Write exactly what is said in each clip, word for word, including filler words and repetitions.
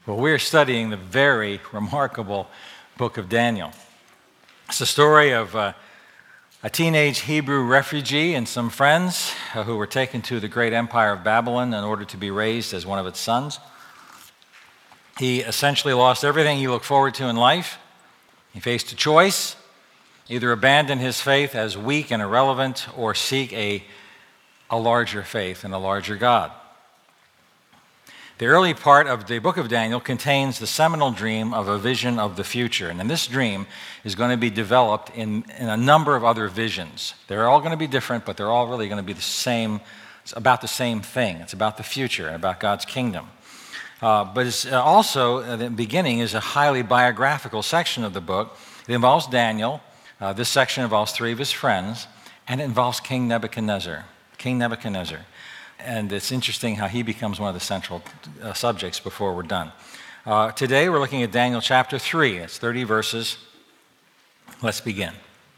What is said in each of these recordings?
Well, we're studying the very remarkable book of Daniel. It's the story of uh, a teenage Hebrew refugee and some friends uh, who were taken to the great empire of Babylon in order to be raised as one of its sons. He essentially lost everything he looked forward to in life. He faced a choice: either abandon his faith as weak and irrelevant or seek a, a larger faith and a larger God. The early part of the book of Daniel contains the seminal dream of a vision of the future. And this dream is going to be developed in, in a number of other visions. They're all going to be different, but they're all really going to be the same. It's about the same thing. It's about the future and about God's kingdom. Uh, but it's also, at the beginning, is a highly biographical section of the book. It involves Daniel. Uh, this section involves three of his friends, and it involves King Nebuchadnezzar. King Nebuchadnezzar. And it's interesting how he becomes one of the central uh, subjects before we're done. Uh, today we're looking at Daniel chapter three. It's thirty verses. Let's begin.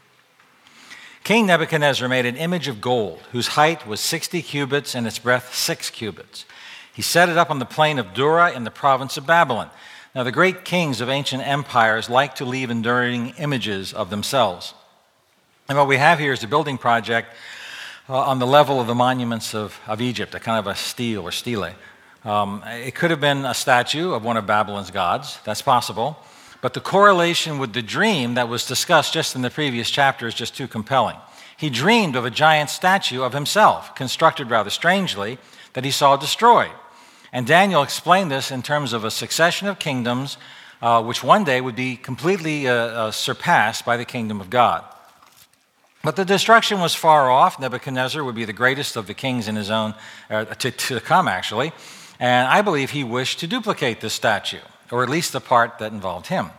King Nebuchadnezzar made an image of gold whose height was sixty cubits and its breadth six cubits. He set it up on the plain of Dura in the province of Babylon. Now the great kings of ancient empires like to leave enduring images of themselves. And what we have here is a building project Uh, on the level of the monuments of, of Egypt, a kind of a stele or stele. Um, it could have been a statue of one of Babylon's gods. That's possible. But the correlation with the dream that was discussed just in the previous chapter is just too compelling. He dreamed of a giant statue of himself, constructed rather strangely, that he saw destroyed. And Daniel explained this in terms of a succession of kingdoms, uh, which one day would be completely uh, uh, surpassed by the kingdom of God. But the destruction was far off. Nebuchadnezzar would be the greatest of the kings in his own, uh, to, to come actually. And I believe he wished to duplicate this statue, or at least the part that involved him.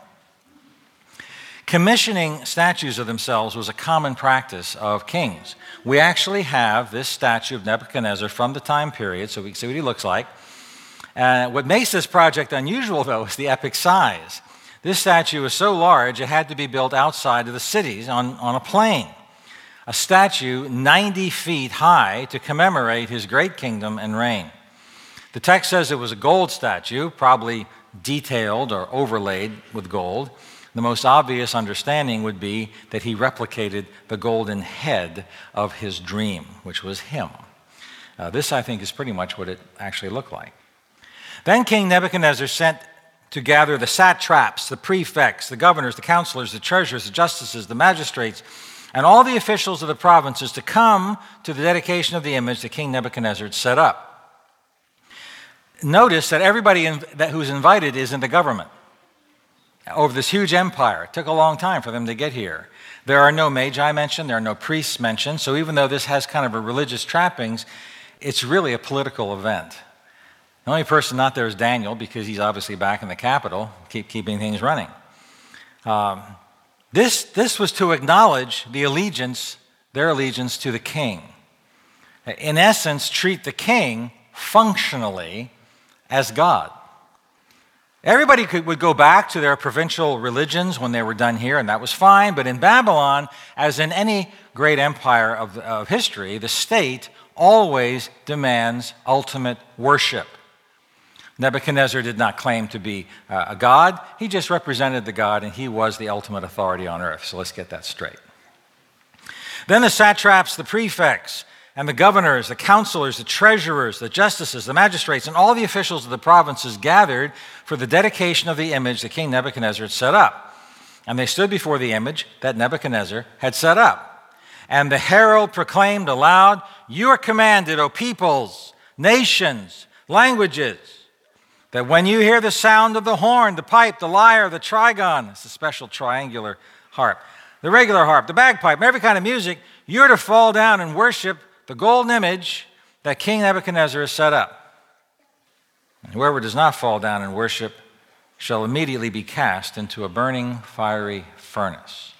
Commissioning statues of themselves was a common practice of kings. We actually have this statue of Nebuchadnezzar from the time period, so we can see what he looks like. And what makes this project unusual, though, is the epic size. This statue is so large, it had to be built outside of the cities on, on a plain. A statue ninety feet high to commemorate his great kingdom and reign. The text says it was a gold statue, probably detailed or overlaid with gold. The most obvious understanding would be that he replicated the golden head of his dream, which was him. Uh, this, I think, is pretty much what it actually looked like. Then King Nebuchadnezzar sent to gather the satraps, the prefects, the governors, the counselors, the treasurers, the justices, the magistrates, and all the officials of the provinces to come to the dedication of the image that King Nebuchadnezzar had set up. Notice that everybody in, that who's invited is in the government over this huge empire. It took a long time for them to get here. There are no magi mentioned, there are no priests mentioned, so even though this has kind of a religious trappings, it's really a political event. The only person not there is Daniel, because he's obviously back in the capital, keep keeping things running. Um, This, this was to acknowledge the allegiance, their allegiance to the king. In essence, treat the king functionally as God. Everybody could, would go back to their provincial religions when they were done here, and that was fine. But in Babylon, as in any great empire of, of history, the state always demands ultimate worship. Nebuchadnezzar did not claim to be uh, a god. He just represented the god, and he was the ultimate authority on earth. So let's get that straight. Then the satraps, the prefects, and the governors, the counselors, the treasurers, the justices, the magistrates, and all the officials of the provinces gathered for the dedication of the image that King Nebuchadnezzar had set up. And they stood before the image that Nebuchadnezzar had set up. And the herald proclaimed aloud, "You are commanded, O peoples, nations, languages, that when you hear the sound of the horn, the pipe, the lyre, the trigon," it's a special triangular harp, "the regular harp, the bagpipe, and every kind of music, you're to fall down and worship the golden image that King Nebuchadnezzar has set up. And whoever does not fall down and worship shall immediately be cast into a burning fiery furnace."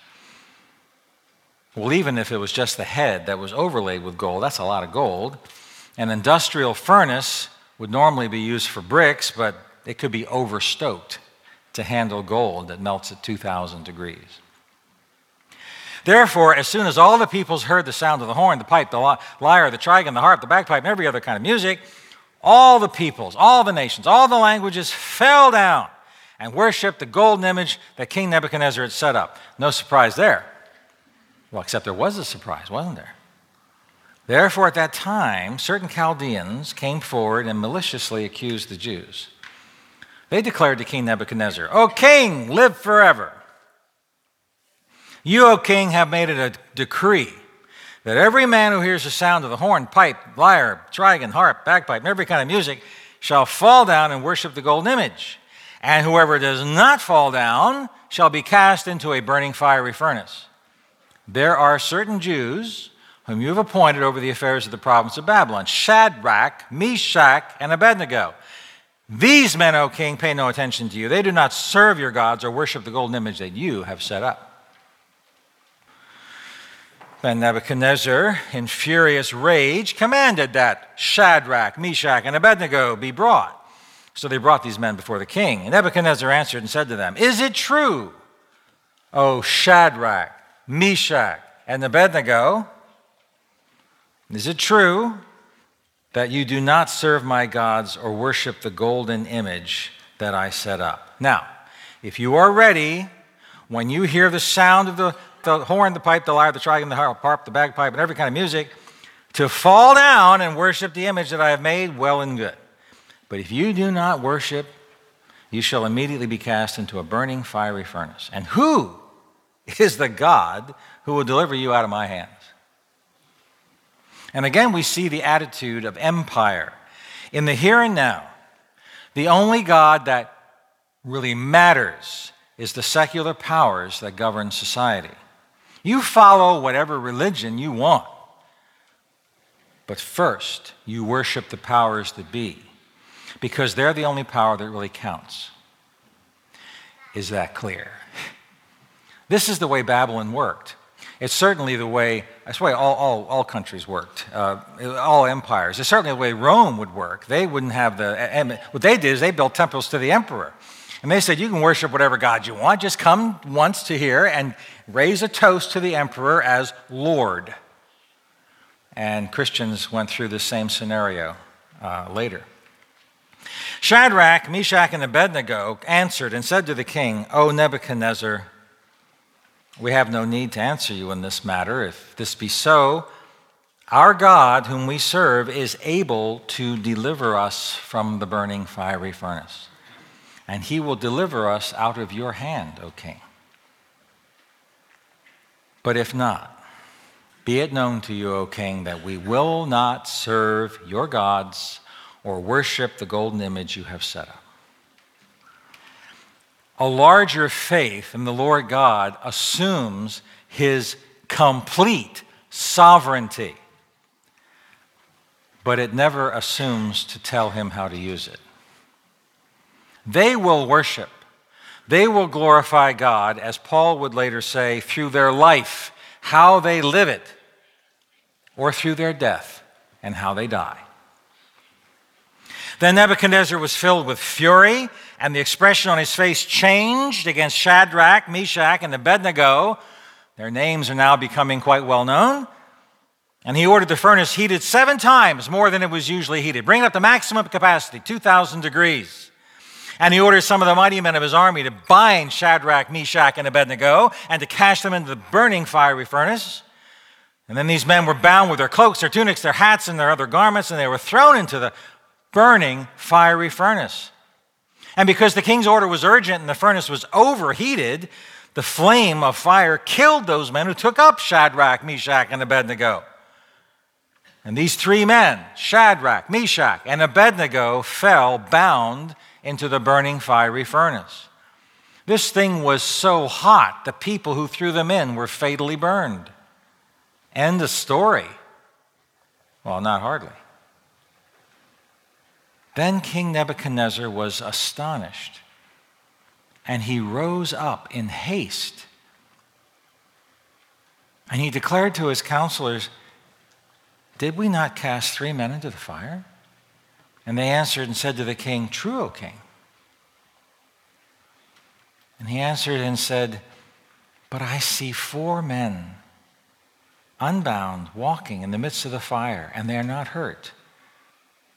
Well, even if it was just the head that was overlaid with gold, that's a lot of gold. An industrial furnace would normally be used for bricks, but it could be overstoked to handle gold that melts at two thousand degrees. Therefore, as soon as all the peoples heard the sound of the horn, the pipe, the lyre, the trigon, the harp, the bagpipe, and every other kind of music, all the peoples, all the nations, all the languages fell down and worshiped the golden image that King Nebuchadnezzar had set up. No surprise there. Well, except there was a surprise, wasn't there? Therefore, at that time, certain Chaldeans came forward and maliciously accused the Jews. They declared to King Nebuchadnezzar, "O king, live forever. You, O king, have made it a decree that every man who hears the sound of the horn, pipe, lyre, trigon, harp, bagpipe, and every kind of music shall fall down and worship the golden image. And whoever does not fall down shall be cast into a burning fiery furnace. There are certain Jews whom you have appointed over the affairs of the province of Babylon, Shadrach, Meshach, and Abednego. These men, O king, pay no attention to you. They do not serve your gods or worship the golden image that you have set up." Then Nebuchadnezzar, in furious rage, commanded that Shadrach, Meshach, and Abednego be brought. So they brought these men before the king. And Nebuchadnezzar answered and said to them, "Is it true, O Shadrach, Meshach, and Abednego, is it true that you do not serve my gods or worship the golden image that I set up?" Now, if you are ready, when you hear the sound of the, the horn, the pipe, the lyre, the trigon, the harp, the bagpipe, and every kind of music, to fall down and worship the image that I have made, well and good. But if you do not worship, you shall immediately be cast into a burning fiery furnace. And who is the God who will deliver you out of my hands? And again, we see the attitude of empire. In the here and now, the only God that really matters is the secular powers that govern society. You follow whatever religion you want, but first, you worship the powers that be, because they're the only power that really counts. Is that clear? This is the way Babylon worked. It's certainly the way, that's the way all, all, all countries worked, uh, all empires. It's certainly the way Rome would work. They wouldn't have the, what they did is they built temples to the emperor. And they said, you can worship whatever god you want, just come once to here and raise a toast to the emperor as Lord. And Christians went through the same scenario uh, later. Shadrach, Meshach, and Abednego answered and said to the king, "O Nebuchadnezzar, we have no need to answer you in this matter. If this be so, our God, whom we serve, is able to deliver us from the burning fiery furnace, and he will deliver us out of your hand, O king. But if not, be it known to you, O king, that we will not serve your gods or worship the golden image you have set up." A larger faith in the Lord God assumes his complete sovereignty, but it never assumes to tell him how to use it. They will worship, they will glorify God, as Paul would later say, through their life, how they live it, or through their death and how they die. Then Nebuchadnezzar was filled with fury, and the expression on his face changed against Shadrach, Meshach, and Abednego. Their names are now becoming quite well known. And he ordered the furnace heated seven times more than it was usually heated, bringing up the maximum capacity, two thousand degrees. And he ordered some of the mighty men of his army to bind Shadrach, Meshach, and Abednego and to cast them into the burning fiery furnace. And then these men were bound with their cloaks, their tunics, their hats, and their other garments, and they were thrown into the burning fiery furnace. And because the king's order was urgent and the furnace was overheated, the flame of fire killed those men who took up Shadrach, Meshach, and Abednego. And these three men, Shadrach, Meshach, and Abednego, fell bound into the burning fiery furnace. This thing was so hot, the people who threw them in were fatally burned. End of story. Well, not hardly. Then King Nebuchadnezzar was astonished, and he rose up in haste. And he declared to his counselors, "Did we not cast three men into the fire?" And they answered and said to the king, "True, O king." And he answered and said, "But I see four men unbound, walking in the midst of the fire, and they are not hurt."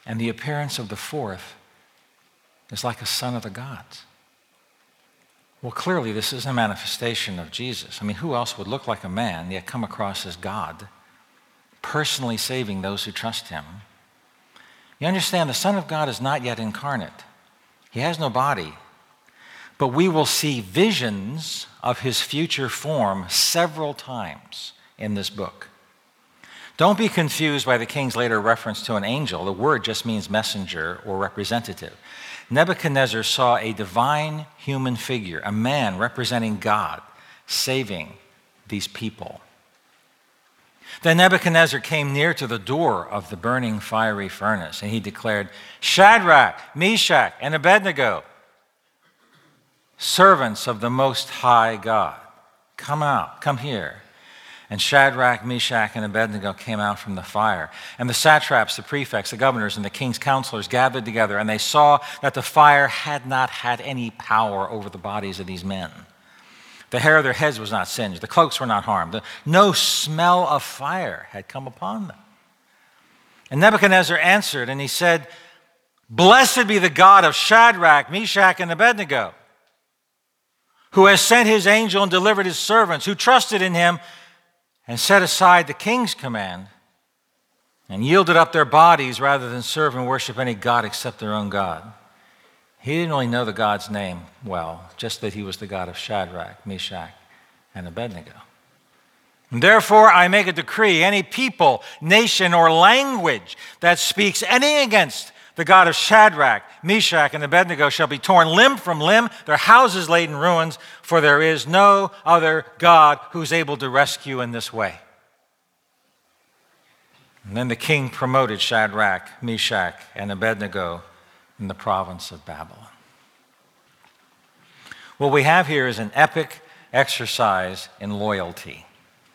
And the appearance of the fourth is like a son of the gods. Well, clearly this is a manifestation of Jesus. I mean, who else would look like a man yet come across as God, personally saving those who trust him? You understand, the Son of God is not yet incarnate. He has no body. But we will see visions of his future form several times in this book. Don't be confused by the king's later reference to an angel. The word just means messenger or representative. Nebuchadnezzar saw a divine human figure, a man representing God, saving these people. Then Nebuchadnezzar came near to the door of the burning fiery furnace, and he declared, Shadrach, Meshach, and Abednego, servants of the Most High God, come out, come here. And Shadrach, Meshach, and Abednego came out from the fire. And the satraps, the prefects, the governors, and the king's counselors gathered together, and they saw that the fire had not had any power over the bodies of these men. The hair of their heads was not singed. The cloaks were not harmed. No smell of fire had come upon them. And Nebuchadnezzar answered, and he said, Blessed be the God of Shadrach, Meshach, and Abednego, who has sent his angel and delivered his servants, who trusted in him and set aside the king's command and yielded up their bodies rather than serve and worship any god except their own God. He didn't really know the God's name well, just that he was the God of Shadrach, Meshach, and Abednego. And therefore, I make a decree, any people, nation, or language that speaks anything against the God of Shadrach, Meshach, and Abednego shall be torn limb from limb, their houses laid in ruins, for there is no other God who's able to rescue in this way. And then the king promoted Shadrach, Meshach, and Abednego in the province of Babylon. What we have here is an epic exercise in loyalty.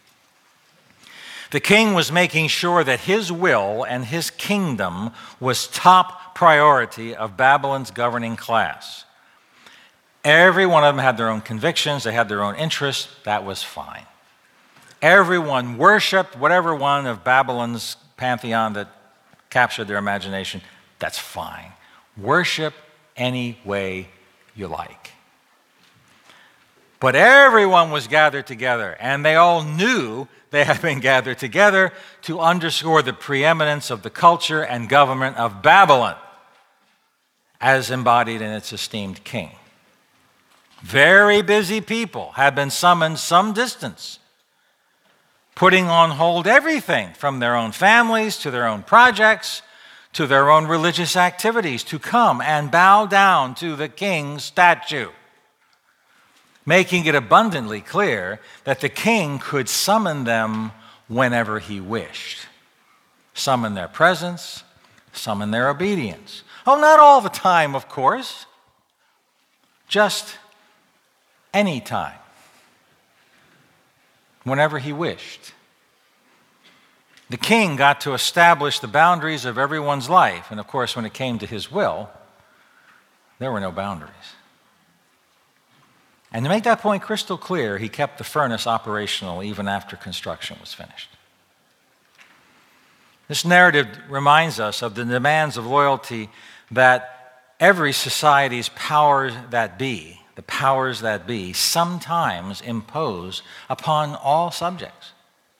The king was making sure that his will and his kingdom was top priority of Babylon's governing class. Every one of them had their own convictions, they had their own interests, that was fine. Everyone worshiped whatever one of Babylon's pantheon that captured their imagination, that's fine. Worship any way you like. But everyone was gathered together, and they all knew they had been gathered together to underscore the preeminence of the culture and government of Babylon as embodied in its esteemed king. Very busy people had been summoned some distance, putting on hold everything from their own families to their own projects to their own religious activities to come and bow down to the king's statue, making it abundantly clear that the king could summon them whenever he wished. Summon their presence, summon their obedience. Oh, not all the time, of course. Just any time. Whenever he wished. The king got to establish the boundaries of everyone's life. And of course, when it came to his will, there were no boundaries. And to make that point crystal clear, he kept the furnace operational even after construction was finished. This narrative reminds us of the demands of loyalty that every society's powers that be, the powers that be, sometimes impose upon all subjects.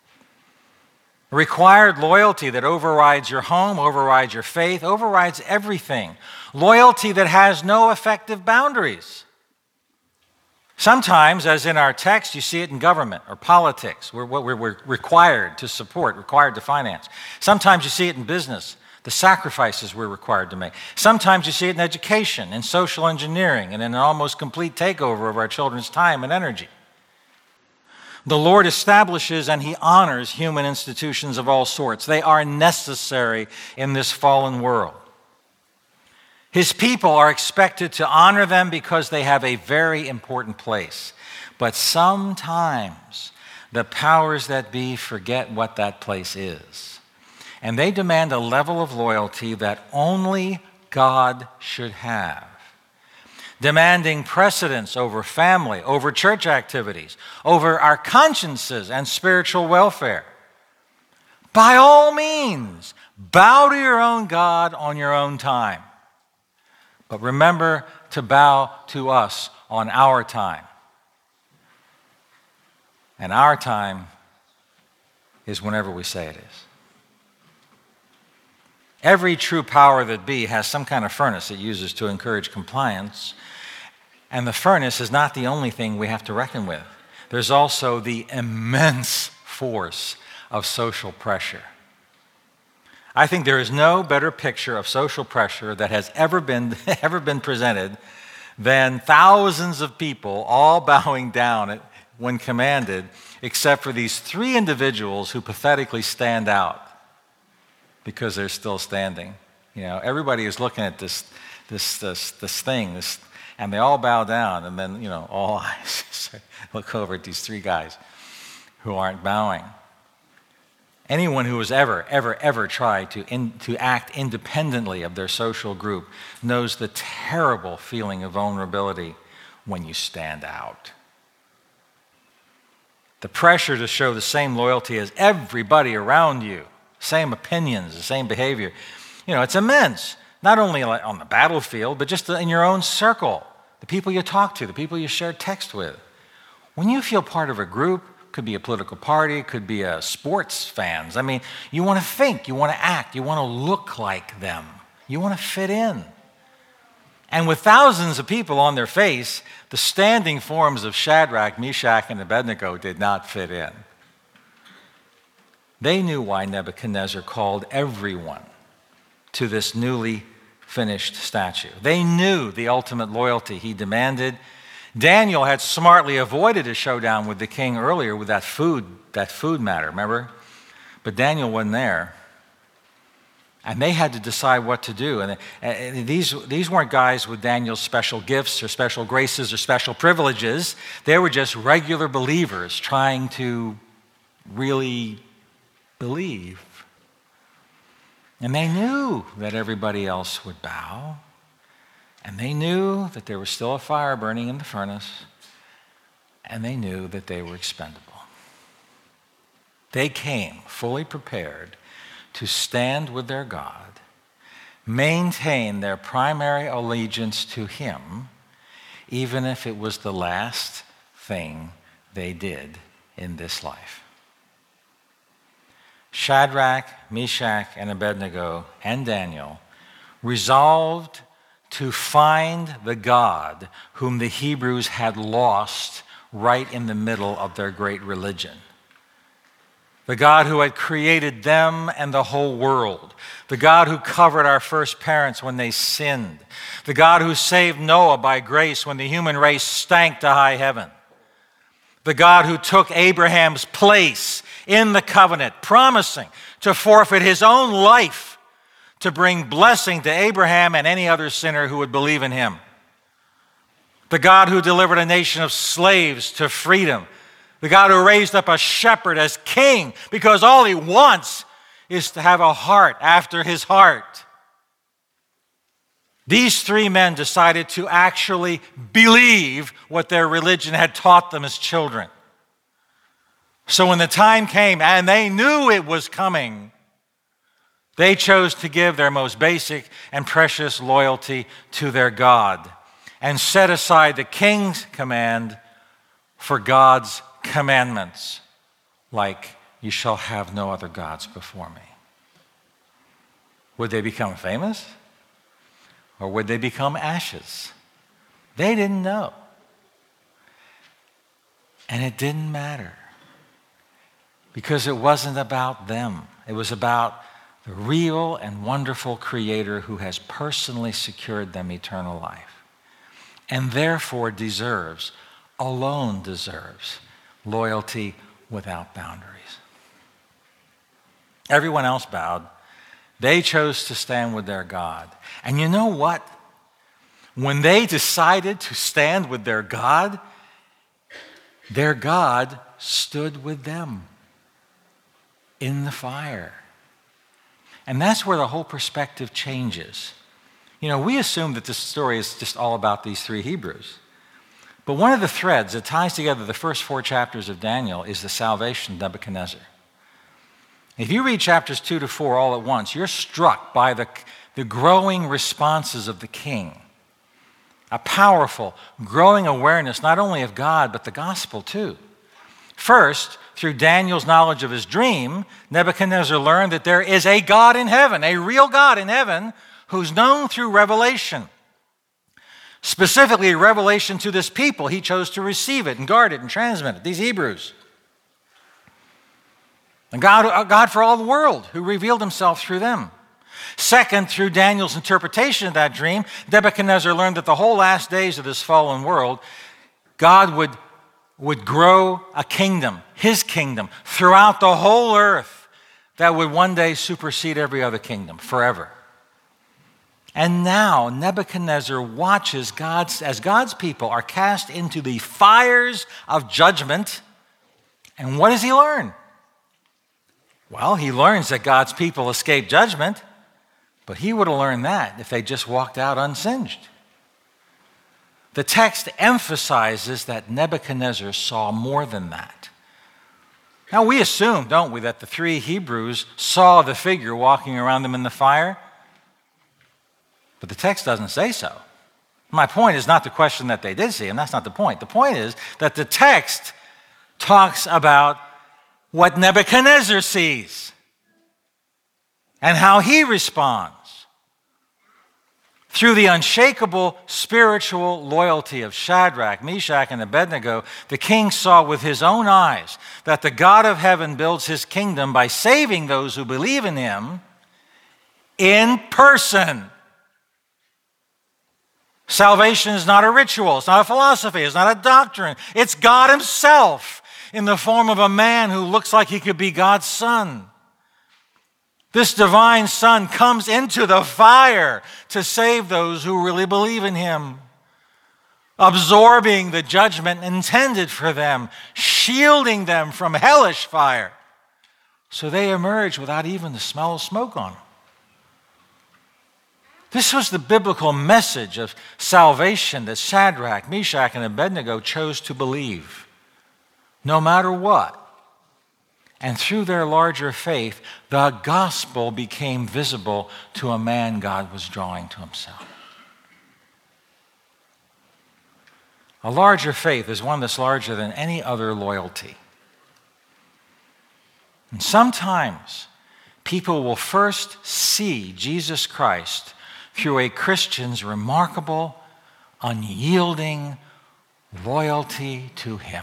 Required loyalty that overrides your home, overrides your faith, overrides everything. Loyalty that has no effective boundaries. Sometimes, as in our text, you see it in government or politics, we're, we're, we're required to support, required to finance. Sometimes you see it in business, the sacrifices we're required to make. Sometimes you see it in education, in social engineering, and in an almost complete takeover of our children's time and energy. The Lord establishes and he honors human institutions of all sorts. They are necessary in this fallen world. His people are expected to honor them because they have a very important place. But sometimes the powers that be forget what that place is. And they demand a level of loyalty that only God should have. Demanding precedence over family, over church activities, over our consciences and spiritual welfare. By all means, bow to your own God on your own time. But remember to bow to us on our time. And our time is whenever we say it is. Every true power that be has some kind of furnace it uses to encourage compliance. And the furnace is not the only thing we have to reckon with. There's also the immense force of social pressure. I think there is no better picture of social pressure that has ever been, ever been presented than thousands of people all bowing down when commanded, except for these three individuals who pathetically stand out because they're still standing. You know, everybody is looking at this, this, this, this thing, this, and they all bow down, and then, you know, all eyes look over at these three guys who aren't bowing. Anyone who has ever, ever, ever tried to, in, to act independently of their social group knows the terrible feeling of vulnerability when you stand out. The pressure to show the same loyalty as everybody around you, same opinions, the same behavior, you know, it's immense. Not only on the battlefield, but just in your own circle, the people you talk to, the people you share text with. When you feel part of a group, could be a political party, could be a sports fans. I mean, you want to think, you want to act, you want to look like them. You want to fit in. And with thousands of people on their face, the standing forms of Shadrach, Meshach, and Abednego did not fit in. They knew why Nebuchadnezzar called everyone to this newly finished statue. They knew the ultimate loyalty he demanded. Daniel had smartly avoided a showdown with the king earlier with that food, that food matter, remember? But Daniel wasn't there. And they had to decide what to do. And, and these, these weren't guys with Daniel's special gifts or special graces or special privileges. They were just regular believers trying to really believe. And they knew that everybody else would bow. And they knew that there was still a fire burning in the furnace, and they knew that they were expendable. They came fully prepared to stand with their God, maintain their primary allegiance to Him, even if it was the last thing they did in this life. Shadrach, Meshach, and Abednego, and Daniel resolved to find the God whom the Hebrews had lost right in the middle of their great religion. The God who had created them and the whole world. The God who covered our first parents when they sinned. The God who saved Noah by grace when the human race stank to high heaven. The God who took Abraham's place in the covenant, promising to forfeit his own life to bring blessing to Abraham and any other sinner who would believe in him. The God who delivered a nation of slaves to freedom. The God who raised up a shepherd as king because all he wants is to have a heart after his heart. These three men decided to actually believe what their religion had taught them as children. So when the time came, and they knew it was coming, they chose to give their most basic and precious loyalty to their God and set aside the king's command for God's commandments, like, you shall have no other gods before me. Would they become famous? Or would they become ashes? They didn't know. And it didn't matter. Because it wasn't about them. It was about the real and wonderful Creator who has personally secured them eternal life. And therefore deserves, alone deserves, loyalty without boundaries. Everyone else bowed. They chose to stand with their God. And you know what? When they decided to stand with their God, their God stood with them in the fire. And that's where the whole perspective changes. You know, we assume that this story is just all about these three Hebrews. But one of the threads that ties together the first four chapters of Daniel is the salvation of Nebuchadnezzar. If you read chapters two to four all at once, you're struck by the, the growing responses of the king. A powerful, growing awareness not only of God, but the gospel too. First, through Daniel's knowledge of his dream, Nebuchadnezzar learned that there is a God in heaven, a real God in heaven, who's known through revelation. Specifically, revelation to this people. He chose to receive it and guard it and transmit it, these Hebrews. And God, a God for all the world, who revealed himself through them. Second, through Daniel's interpretation of that dream, Nebuchadnezzar learned that the whole last days of this fallen world, God would, would grow a kingdom, his kingdom, throughout the whole earth that would one day supersede every other kingdom forever. And now Nebuchadnezzar watches God's, as God's people are cast into the fires of judgment. And what does he learn? Well, he learns that God's people escape judgment, but he would have learned that if they just walked out unsinged. The text emphasizes that Nebuchadnezzar saw more than that. Now, we assume, don't we, that the three Hebrews saw the figure walking around them in the fire? But the text doesn't say so. My point is not the question that they did see him. That's not the point. The point is that the text talks about what Nebuchadnezzar sees and how he responds. Through the unshakable spiritual loyalty of Shadrach, Meshach, and Abednego, the king saw with his own eyes that the God of heaven builds his kingdom by saving those who believe in him in person. Salvation is not a ritual, it's not a philosophy, it's not a doctrine. It's God himself in the form of a man who looks like he could be God's son. This divine son comes into the fire to save those who really believe in him, absorbing the judgment intended for them, shielding them from hellish fire, so they emerge without even the smell of smoke on them. This was the biblical message of salvation that Shadrach, Meshach, and Abednego chose to believe, no matter what. And through their larger faith, the gospel became visible to a man God was drawing to himself. A larger faith is one that's larger than any other loyalty. And sometimes people will first see Jesus Christ through a Christian's remarkable, unyielding loyalty to him.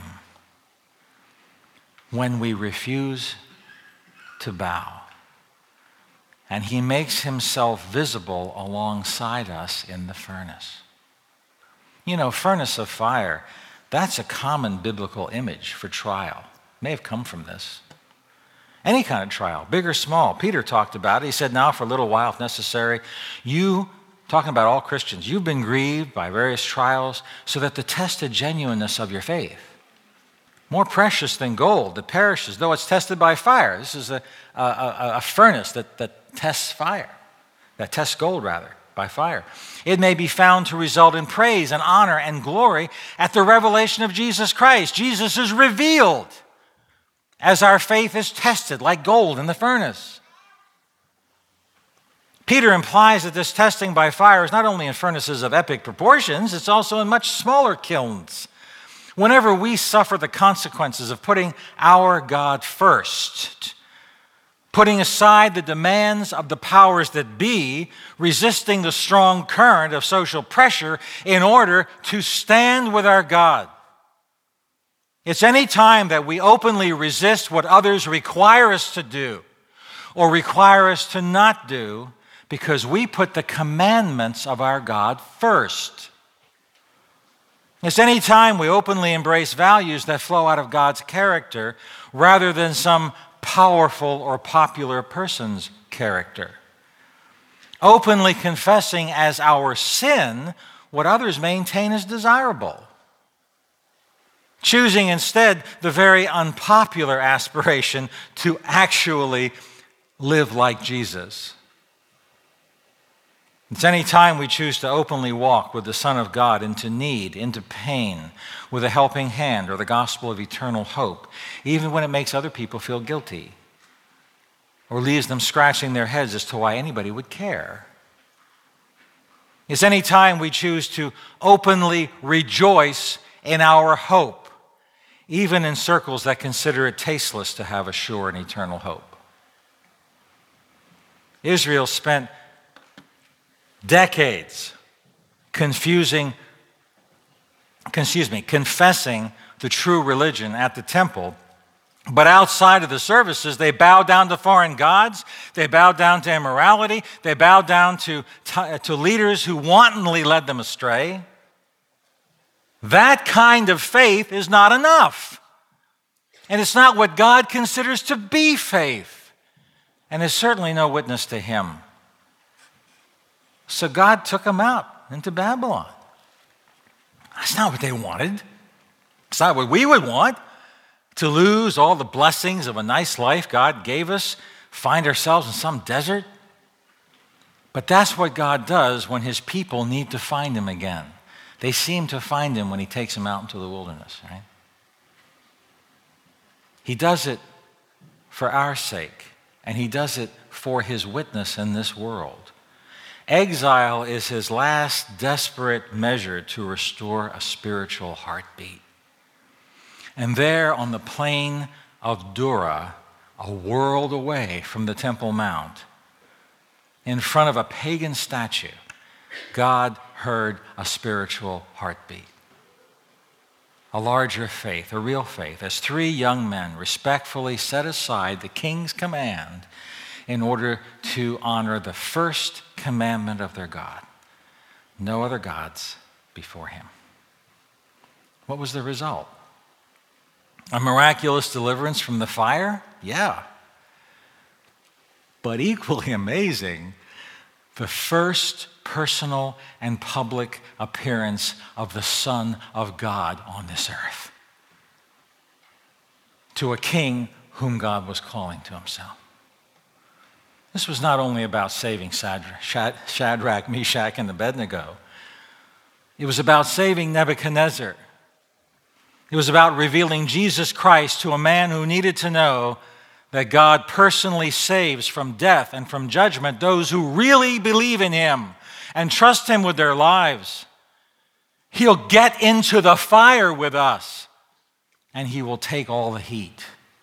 When we refuse to bow, and he makes himself visible alongside us in the furnace. You know, furnace of fire, that's a common biblical image for trial. It may have come from this. Any kind of trial, big or small. Peter talked about it. He said, now for a little while, if necessary, you, talking about all Christians, you've been grieved by various trials so that the tested genuineness of your faith, more precious than gold that perishes, though it's tested by fire. This is a, a, a, a furnace that, that tests fire, that tests gold, rather, by fire. It may be found to result in praise and honor and glory at the revelation of Jesus Christ. Jesus is revealed as our faith is tested like gold in the furnace. Peter implies that this testing by fire is not only in furnaces of epic proportions, it's also in much smaller kilns. Whenever we suffer the consequences of putting our God first, putting aside the demands of the powers that be, resisting the strong current of social pressure in order to stand with our God. It's any time that we openly resist what others require us to do or require us to not do because we put the commandments of our God first. It's any time we openly embrace values that flow out of God's character rather than some powerful or popular person's character. Openly confessing as our sin what others maintain as desirable. Choosing instead the very unpopular aspiration to actually live like Jesus. It's any time we choose to openly walk with the Son of God into need, into pain, with a helping hand or the gospel of eternal hope, even when it makes other people feel guilty. or leaves them scratching their heads as to why anybody would care. It's any time we choose to openly rejoice in our hope, even in circles that consider it tasteless to have a sure and eternal hope. Israel spent decades confusing, excuse me, confessing the true religion at the temple. But outside of the services, they bowed down to foreign gods, they bowed down to immorality, they bowed down to, to leaders who wantonly led them astray. That kind of faith is not enough. And it's not what God considers to be faith. And is certainly no witness to him. So God took them out into Babylon. That's not what they wanted. It's not what we would want. To lose all the blessings of a nice life God gave us, find ourselves in some desert. But that's what God does when his people need to find him again. They seem to find him when he takes them out into the wilderness, right? He does it for our sake, and he does it for his witness in this world. Exile is his last desperate measure to restore a spiritual heartbeat. And there on the plain of Dura, a world away from the Temple Mount, in front of a pagan statue, God heard a spiritual heartbeat. A larger faith, a real faith, as three young men respectfully set aside the king's command in order to honor the first commandment of their God. No other gods before him. What was the result? A miraculous deliverance from the fire? Yeah. But equally amazing, the first personal and public appearance of the Son of God on this earth to a king whom God was calling to himself. This was not only about saving Shadrach, Meshach, and Abednego. It was about saving Nebuchadnezzar. It was about revealing Jesus Christ to a man who needed to know that God personally saves from death and from judgment those who really believe in him and trust him with their lives. He'll get into the fire with us, and he will take all the heat.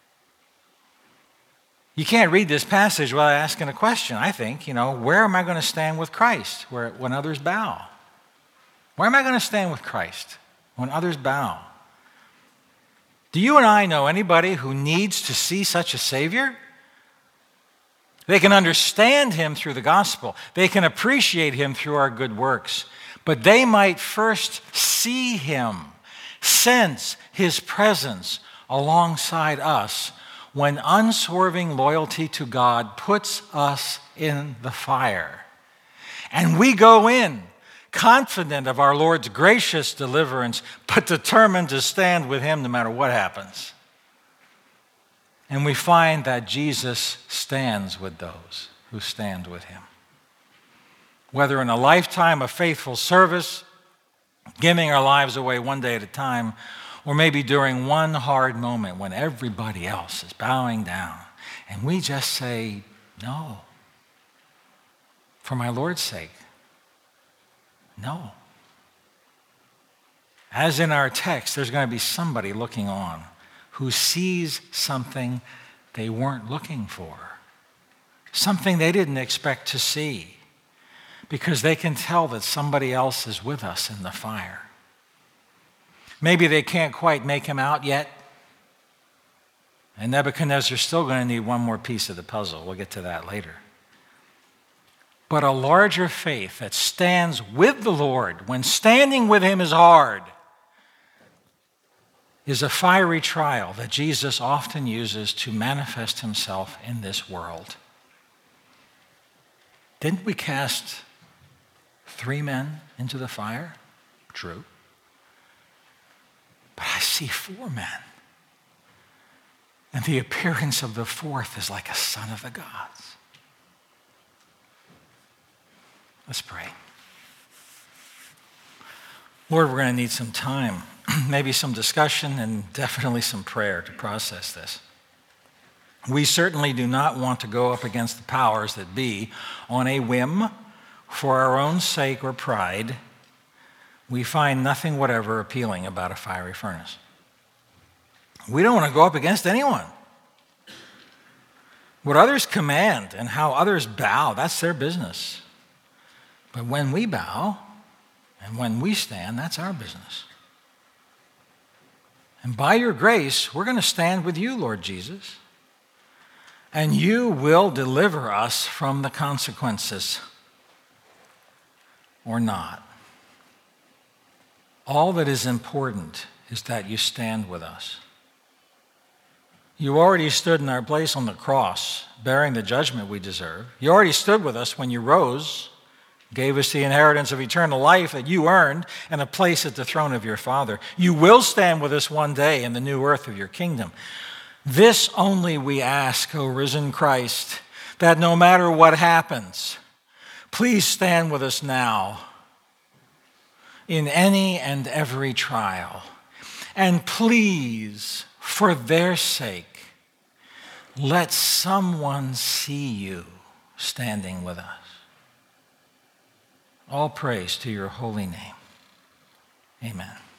You can't read this passage without asking a question, I think. You know, where am I going to stand with Christ where, when others bow? Where am I going to stand with Christ when others bow? Do you and I know anybody who needs to see such a Savior? They can understand him through the gospel. They can appreciate him through our good works. But they might first see him, sense his presence alongside us when unswerving loyalty to God puts us in the fire. And we go in confident of our Lord's gracious deliverance, but determined to stand with him no matter what happens. And we find that Jesus stands with those who stand with him. Whether in a lifetime of faithful service, giving our lives away one day at a time, or maybe during one hard moment when everybody else is bowing down, and we just say, no, for my Lord's sake. No. As in our text, there's going to be somebody looking on who sees something they weren't looking for, something they didn't expect to see, because they can tell that somebody else is with us in the fire. Maybe they can't quite make him out yet, and Nebuchadnezzar's still going to need one more piece of the puzzle. We'll get to that later. But a larger faith that stands with the Lord when standing with him is hard is a fiery trial that Jesus often uses to manifest himself in this world. Didn't we cast three men into the fire? True. But I see four men. And the appearance of the fourth is like a son of the gods. Let's pray. Lord, we're going to need some time, maybe some discussion, and definitely some prayer to process this. We certainly do not want to go up against the powers that be on a whim, for our own sake or pride. We find nothing whatever appealing about a fiery furnace. We don't want to go up against anyone. What others command and how others bow, that's their business. But when we bow and when we stand, that's our business. And by your grace, we're going to stand with you, Lord Jesus. And you will deliver us from the consequences or not. All that is important is that you stand with us. You already stood in our place on the cross, bearing the judgment we deserve. You already stood with us when you rose, gave us the inheritance of eternal life that you earned and a place at the throne of your Father. You will stand with us one day in the new earth of your kingdom. This only we ask, O risen Christ, that no matter what happens, please stand with us now in any and every trial. And please, for their sake, let someone see you standing with us. All praise to your holy name. Amen.